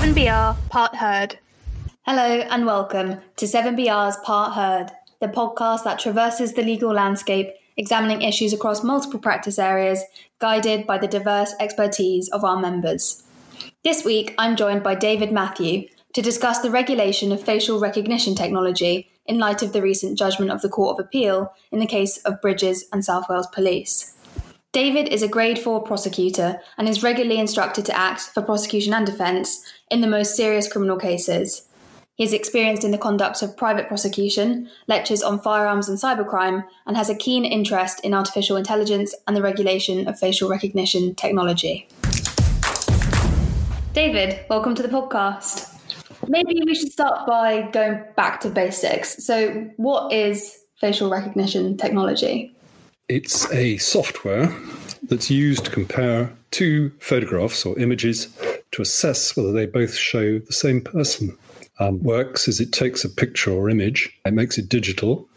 7BR Part Heard. Hello and welcome to 7BR's Part Heard, the podcast that traverses the legal landscape, examining issues across multiple practice areas, guided by the diverse expertise of our members. This week, I'm joined by David Matthew to discuss the regulation of facial recognition technology in light of the recent judgment of the Court of Appeal in the case of Bridges and South Wales Police. David is a Grade 4 prosecutor and is regularly instructed to act for prosecution and defence in the most serious criminal cases. He is experienced in the conduct of private prosecution, lectures on firearms and cybercrime, and has a keen interest in artificial intelligence and the regulation of facial recognition technology. David, welcome to the podcast. Maybe we should start by going back to basics. So, what is facial recognition technology? It's a software that's used to compare two photographs or images to assess whether they both show the same person. Works is it takes a picture or image, it makes it digital,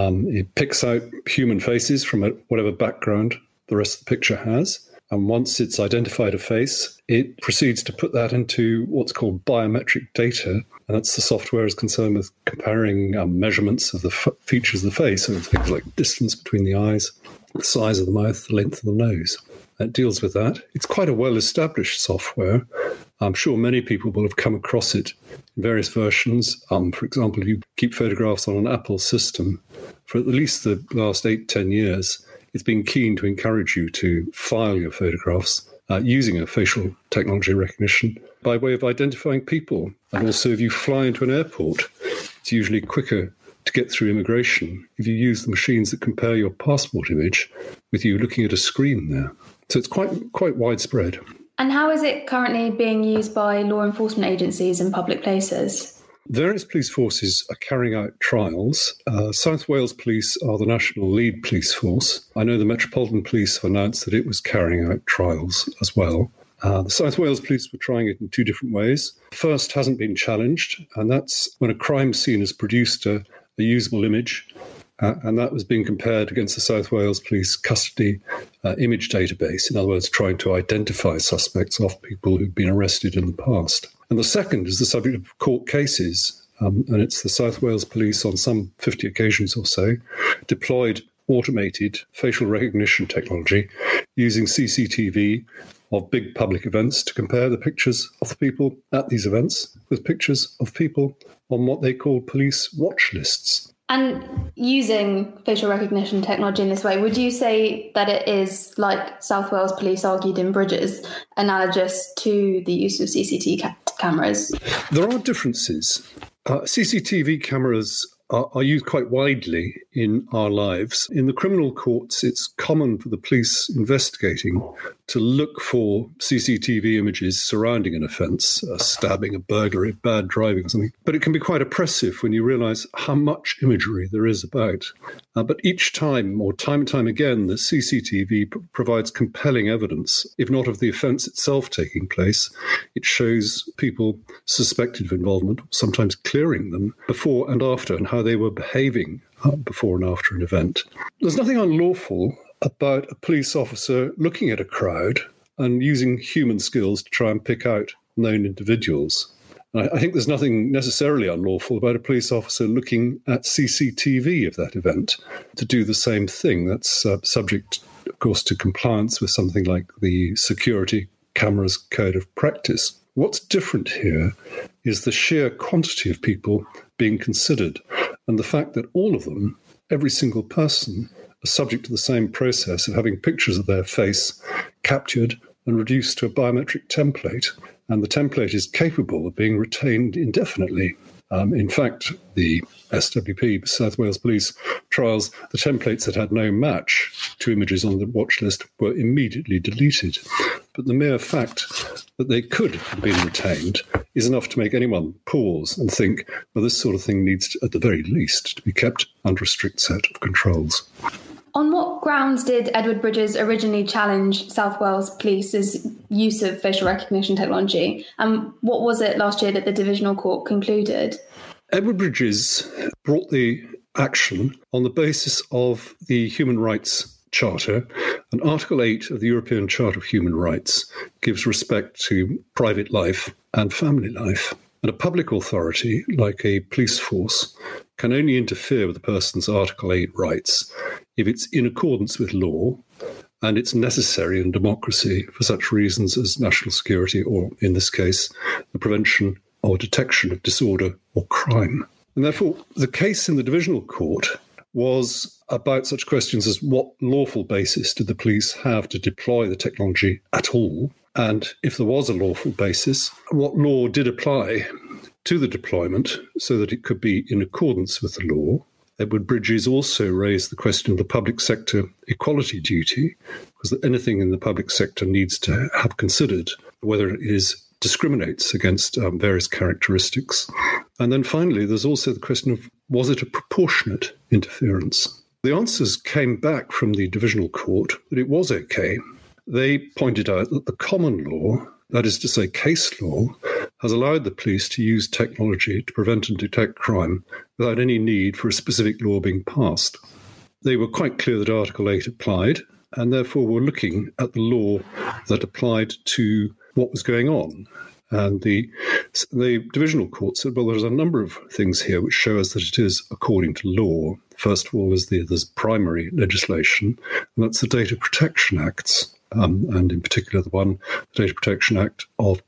it picks out human faces from whatever background the rest of the picture has. And once it's identified a face, it proceeds to put that into what's called biometric data. And that's the software is concerned with comparing measurements of the features of the face, so things like distance between the eyes, the size of the mouth, the length of the nose. It deals with that. It's quite a well-established software. I'm sure many people will have come across it in various versions. For example, if you keep photographs on an Apple system, for at least the last 8-10 years, it's been keen to encourage you to file your photographs using a facial technology recognition by way of identifying people. And also, if you fly into an airport, it's usually quicker to get through immigration if you use the machines that compare your passport image with you looking at a screen there. So it's quite widespread. And how is it currently being used by law enforcement agencies in public places? Various police forces are carrying out trials. South Wales Police are the national lead police force. I know the Metropolitan Police have announced that it was carrying out trials as well. The South Wales Police were trying it in two different ways. The first hasn't been challenged, and that's when a crime scene has produced a usable image, and that was being compared against the South Wales Police custody image database. In other words, trying to identify suspects of people who've been arrested in the past. And the second is the subject of court cases, and it's the South Wales Police on some 50 occasions or so deployed automated facial recognition technology using CCTV of big public events to compare the pictures of the people at these events with pictures of people on what they call police watch lists. And using facial recognition technology in this way, would you say that it is, like South Wales Police argued in Bridges, analogous to the use of CCTV cameras? There are differences. CCTV cameras are used quite widely in our lives. In the criminal courts, it's common for the police investigating to look for CCTV images surrounding an offence, a stabbing, a burglary, bad driving or something. But it can be quite oppressive when you realise how much imagery there is about. But each time, or time and time again, the CCTV provides compelling evidence, if not of the offence itself taking place. It shows people suspected of involvement, sometimes clearing them, before and after, and how they were behaving before and after an event. There's nothing unlawful about a police officer looking at a crowd and using human skills to try and pick out known individuals. I think there's nothing necessarily unlawful about a police officer looking at CCTV of that event to do the same thing. That's subject, of course, to compliance with something like the Security Cameras Code of Practice. What's different here is the sheer quantity of people being considered and the fact that all of them, every single person, are subject to the same process of having pictures of their face captured and reduced to a biometric template. And the template is capable of being retained indefinitely. In fact, the SWP, South Wales Police trials, the templates that had no match to images on the watch list were immediately deleted. But the mere fact that they could have been retained is enough to make anyone pause and think, well, this sort of thing needs, to, at the very least, to be kept under a strict set of controls. On what grounds did Edward Bridges originally challenge South Wales Police's use of facial recognition technology? And what was it last year that the Divisional Court concluded? Edward Bridges brought the action on the basis of the human rights Charter, and Article 8 of the European Charter of Human Rights gives respect to private life and family life. And a public authority, like a police force, can only interfere with a person's Article 8 rights if it's in accordance with law and it's necessary in democracy for such reasons as national security or, in this case, the prevention or detection of disorder or crime. And therefore, the case in the Divisional Court was about such questions as what lawful basis did the police have to deploy the technology at all? And if there was a lawful basis, what law did apply to the deployment so that it could be in accordance with the law? Edward Bridges also raised the question of the public sector equality duty, because anything in the public sector needs to have considered whether it discriminates against various characteristics. And then finally, there's also the question of, was it a proportionate interference? The answers came back from the Divisional Court that it was okay. They pointed out that the common law, that is to say case law, has allowed the police to use technology to prevent and detect crime without any need for a specific law being passed. They were quite clear that Article 8 applied, and therefore were looking at the law that applied to what was going on. And the Divisional Court said, well, there's a number of things here which show us that it is according to law. First of all, there's primary legislation, and that's the Data Protection Acts, and in particular the Data Protection Act of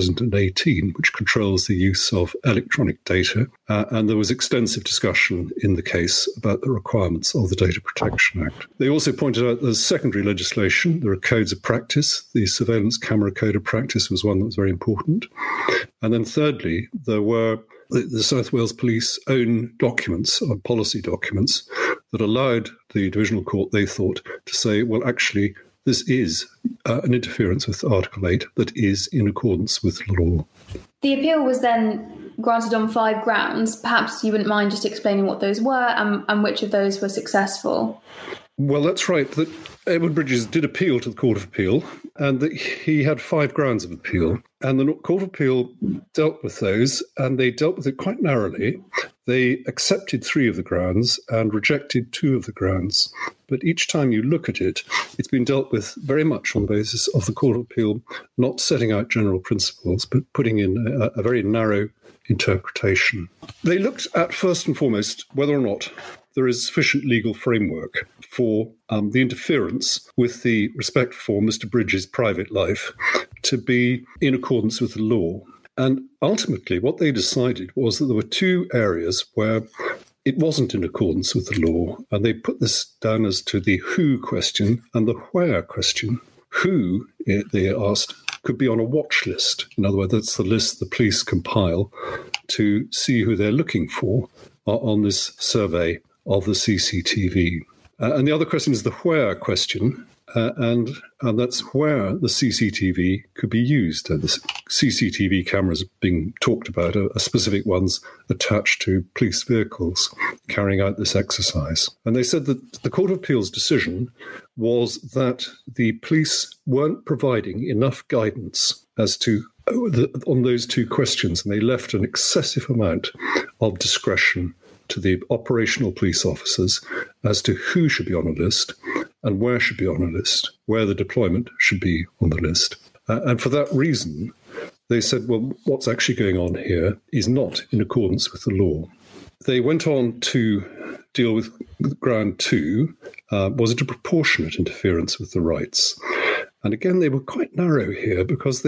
2018, which controls the use of electronic data. And there was extensive discussion in the case about the requirements of the Data Protection Act. They also pointed out there's secondary legislation. There are codes of practice. The Surveillance Camera Code of Practice was one that was very important. And then thirdly, there were the South Wales Police own documents, policy documents, that allowed the Divisional Court, they thought, to say, well, actually, this is an interference with Article 8 that is in accordance with law. The appeal was then granted on 5 grounds. Perhaps you wouldn't mind just explaining what those were and which of those were successful. Well, that's right. That Edward Bridges did appeal to the Court of Appeal, and that he had 5 grounds of appeal. And the Court of Appeal dealt with those, and they dealt with it quite narrowly. They accepted 3 of the grounds and rejected 2 of the grounds. But each time you look at it, it's been dealt with very much on the basis of the Court of Appeal not setting out general principles, but putting in a very narrow interpretation. They looked at, first and foremost, whether or not there is sufficient legal framework for the interference with the respect for Mr. Bridges' private life to be in accordance with the law. And ultimately, what they decided was that there were 2 areas where it wasn't in accordance with the law, and they put this down as to the who question and the where question. Who, they asked, could be on a watch list. In other words, that's the list the police compile to see who they're looking for on this survey of the CCTV. And the other question is the where question, and that's where the CCTV could be used. The CCTV cameras being talked about are specific ones attached to police vehicles carrying out this exercise. And they said that the Court of Appeal's decision was that the police weren't providing enough guidance as to on those 2 questions, and they left an excessive amount of discretion to the operational police officers as to who should be on a list and where should be on a list, where the deployment should be on the list. And for that reason, they said, well, what's actually going on here is not in accordance with the law. They went on to deal with ground 2, was it a proportionate interference with the rights? And again, they were quite narrow here because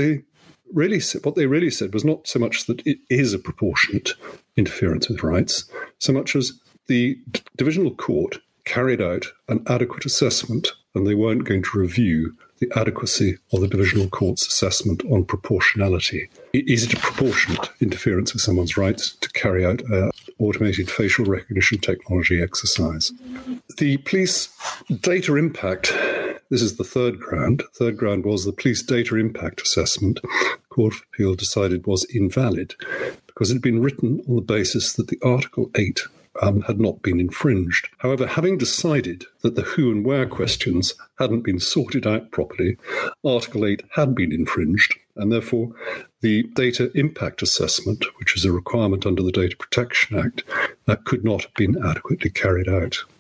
what they really said was not so much that it is a proportionate interference with rights, so much as the Divisional Court carried out an adequate assessment, and they weren't going to review the adequacy of the Divisional Court's assessment on proportionality. Is it a proportionate interference with someone's rights to carry out an automated facial recognition technology exercise? The police data impact, this is the 3rd ground. The 3rd ground was the police data impact assessment. The Court of Appeal decided was invalid because it had been written on the basis that the Article 8 had not been infringed. However, having decided that the who and where questions hadn't been sorted out properly, Article 8 had been infringed, and therefore the data impact assessment, which is a requirement under the Data Protection Act, could not have been adequately carried out.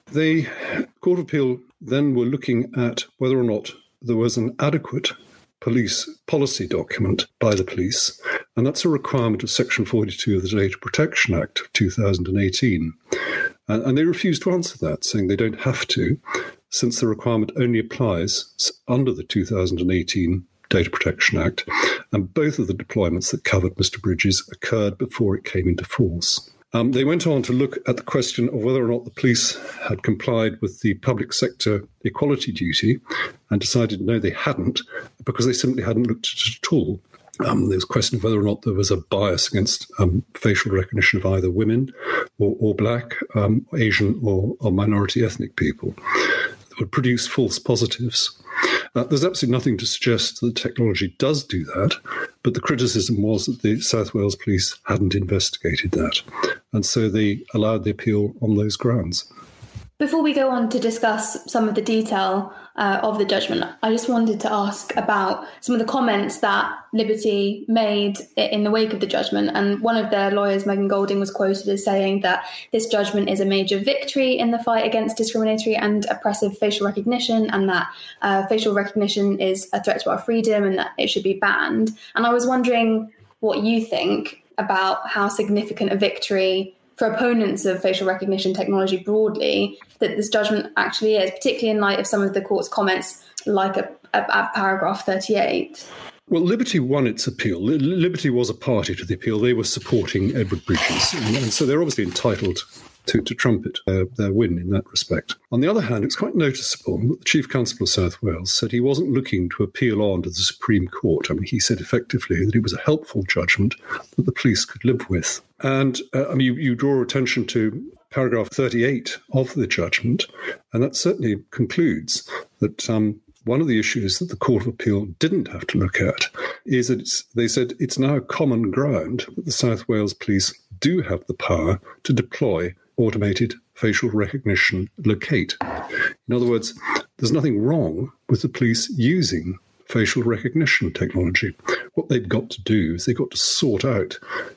The Court of Appeal then were looking at whether or not there was an adequate police policy document by the police, and that's a requirement of Section 42 of the Data Protection Act of 2018. And they refused to answer that, saying they don't have to, since the requirement only applies under the 2018 Data Protection Act, and both of the deployments that covered Mr. Bridges occurred before it came into force. They went on to look at the question of whether or not the police had complied with the public sector equality duty, and decided no, they hadn't, because they simply hadn't looked at it at all. There was a question of whether or not there was a bias against facial recognition of either women or black, Asian or minority ethnic people that would produce false positives. There's absolutely nothing to suggest that the technology does do that, but the criticism was that the South Wales Police hadn't investigated that, and so they allowed the appeal on those grounds. Before we go on to discuss some of the detail of the judgment, I just wanted to ask about some of the comments that Liberty made in the wake of the judgment. And one of their lawyers, Megan Golding, was quoted as saying that this judgment is a major victory in the fight against discriminatory and oppressive facial recognition, and that facial recognition is a threat to our freedom and that it should be banned. And I was wondering what you think about how significant a victory for opponents of facial recognition technology broadly that this judgment actually is, particularly in light of some of the court's comments, like at paragraph 38. Well, Liberty won its appeal. Liberty was a party to the appeal. They were supporting Edward Bridges, and so they're obviously entitled to trumpet their win in that respect. On the other hand, it's quite noticeable that the Chief Constable of South Wales said he wasn't looking to appeal on to the Supreme Court. I mean, he said effectively that it was a helpful judgment that the police could live with. And you draw attention to paragraph 38 of the judgment, and that certainly concludes that one of the issues that the Court of Appeal didn't have to look at is that they said it's now common ground that the South Wales Police do have the power to deploy automated facial recognition locate. In other words, there's nothing wrong with the police using facial recognition technology. What they've got to do is they've got to sort out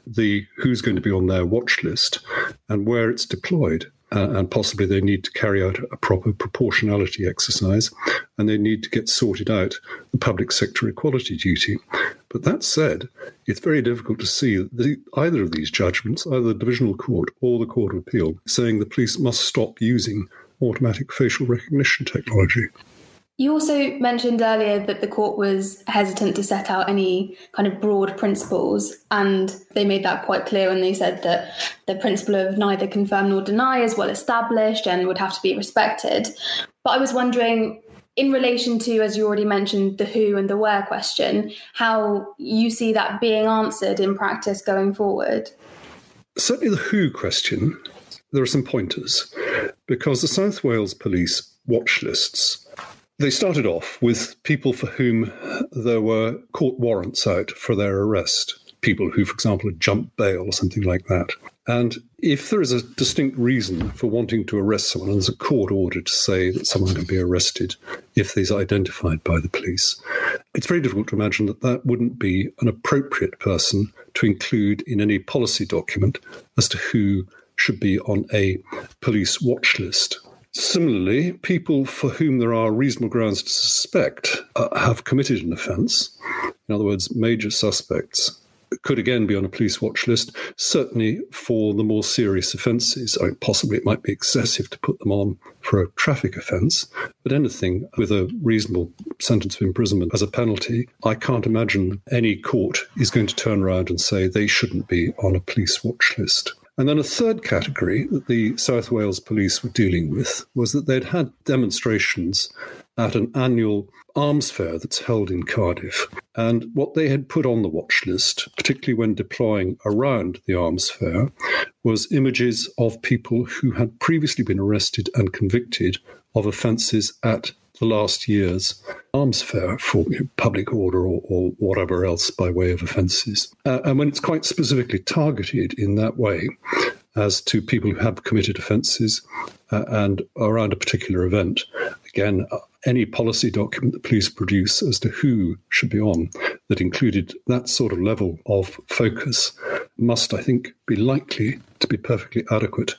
who's going to be on their watch list and where it's deployed. And possibly they need to carry out a proper proportionality exercise, and they need to get sorted out the public sector equality duty. But that said, it's very difficult to see that either of these judgments, either the Divisional Court or the Court of Appeal, saying the police must stop using automatic facial recognition technology. You also mentioned earlier that the court was hesitant to set out any kind of broad principles, and they made that quite clear when they said that the principle of neither confirm nor deny is well established and would have to be respected. But I was wondering, in relation to, as you already mentioned, the who and the where question, how you see that being answered in practice going forward? Certainly the who question, there are some pointers, because the South Wales Police watch lists, they started off with people for whom there were court warrants out for their arrest, people who, for example, had jumped bail or something like that. And if there is a distinct reason for wanting to arrest someone, and there's a court order to say that someone can be arrested if they're identified by the police, it's very difficult to imagine that that wouldn't be an appropriate person to include in any policy document as to who should be on a police watch list. Similarly, people for whom there are reasonable grounds to suspect have committed an offence, in other words, major suspects, could again be on a police watch list, certainly for the more serious offences. I mean, possibly it might be excessive to put them on for a traffic offence, but anything with a reasonable sentence of imprisonment as a penalty, I can't imagine any court is going to turn around and say they shouldn't be on a police watch list. And then a third category that the South Wales Police were dealing with was that they'd had demonstrations at an annual arms fair that's held in Cardiff. And what they had put on the watch list, particularly when deploying around the arms fair, was images of people who had previously been arrested and convicted of offences at the last year's arms fair for public order or whatever else by way of offences. And when it's quite specifically targeted in that way as to people who have committed offences and around a particular event, again, any policy document the police produce as to who should be on that included that sort of level of focus must, I think, be likely to be perfectly adequate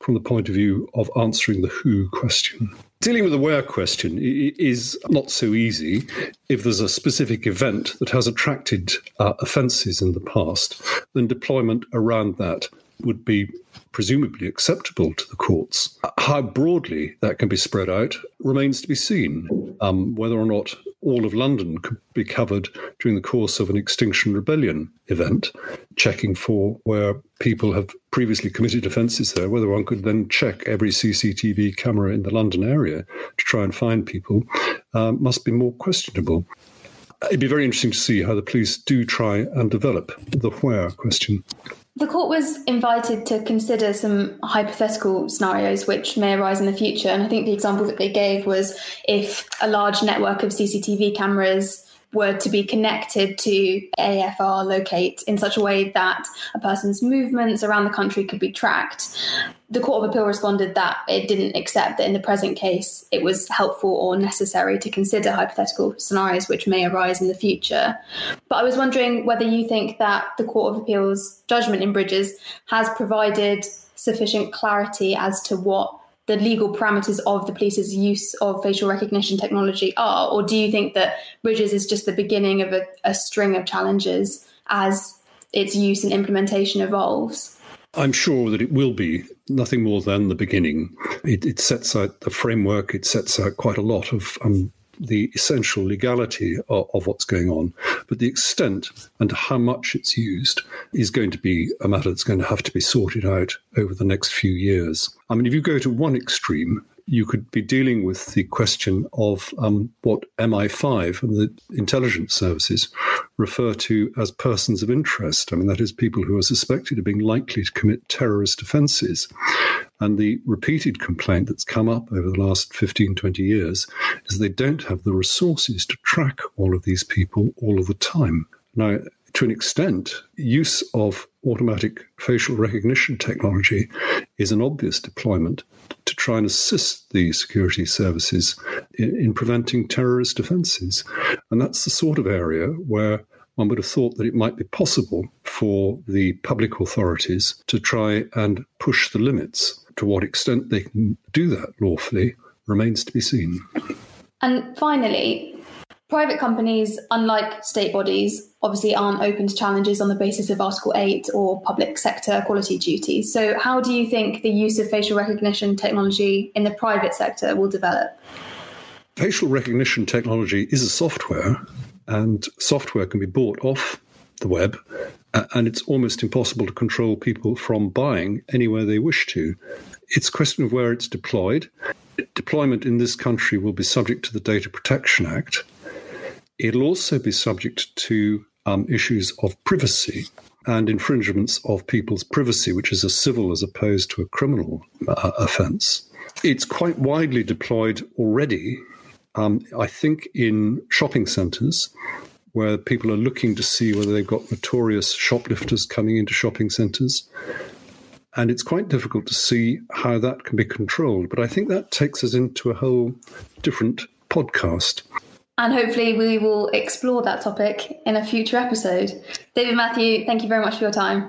from the point of view of answering the who question. Dealing with the where question is not so easy. If there's a specific event that has attracted offences in the past, then deployment around that would be presumably acceptable to the courts. How broadly that can be spread out remains to be seen. Whether or not all of London could be covered during the course of an Extinction Rebellion event, checking for where people have previously committed offences there, whether one could then check every CCTV camera in the London area to try and find people, must be more questionable. It'd be very interesting to see how the police do try and develop the where question. The court was invited to consider some hypothetical scenarios which may arise in the future. And I think the example that they gave was if a large network of CCTV cameras were to be connected to AFR locate in such a way that a person's movements around the country could be tracked. The Court of Appeal responded that it didn't accept that in the present case it was helpful or necessary to consider hypothetical scenarios which may arise in the future. But I was wondering whether you think that the Court of Appeal's judgment in Bridges has provided sufficient clarity as to what the legal parameters of the police's use of facial recognition technology are, or do you think that Bridges is just the beginning of a string of challenges as its use and implementation evolves? I'm sure that it will be nothing more than the beginning. It sets out the framework, it sets out quite a lot of the essential legality of what's going on. But the extent and how much it's used is going to be a matter that's going to have to be sorted out over the next few years. I mean, if you go to one extreme, you could be dealing with the question of what MI5 and the intelligence services refer to as persons of interest. I mean, that is people who are suspected of being likely to commit terrorist offences. And the repeated complaint that's come up over the last 15, 20 years is they don't have the resources to track all of these people all of the time. Now, to an extent, use of automatic facial recognition technology is an obvious deployment to try and assist the security services in preventing terrorist offences. And that's the sort of area where one would have thought that it might be possible for the public authorities to try and push the limits. To what extent they can do that lawfully remains to be seen. And finally, private companies, unlike state bodies, obviously aren't open to challenges on the basis of Article 8 or public sector equality duties. So how do you think the use of facial recognition technology in the private sector will develop? Facial recognition technology is a software, and software can be bought off the web, and it's almost impossible to control people from buying anywhere they wish to. It's a question of where it's deployed. Deployment in this country will be subject to the Data Protection Act. It'll also be subject to issues of privacy and infringements of people's privacy, which is a civil as opposed to a criminal offence. It's quite widely deployed already, I think, in shopping centres, where people are looking to see whether they've got notorious shoplifters coming into shopping centres. And it's quite difficult to see how that can be controlled. But I think that takes us into a whole different podcast. And hopefully we will explore that topic in a future episode. David Matthew, thank you very much for your time.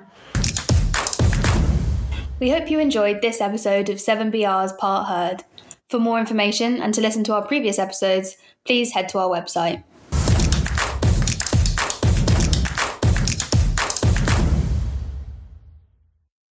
We hope you enjoyed this episode of 7BR's Part Heard. For more information and to listen to our previous episodes, please head to our website.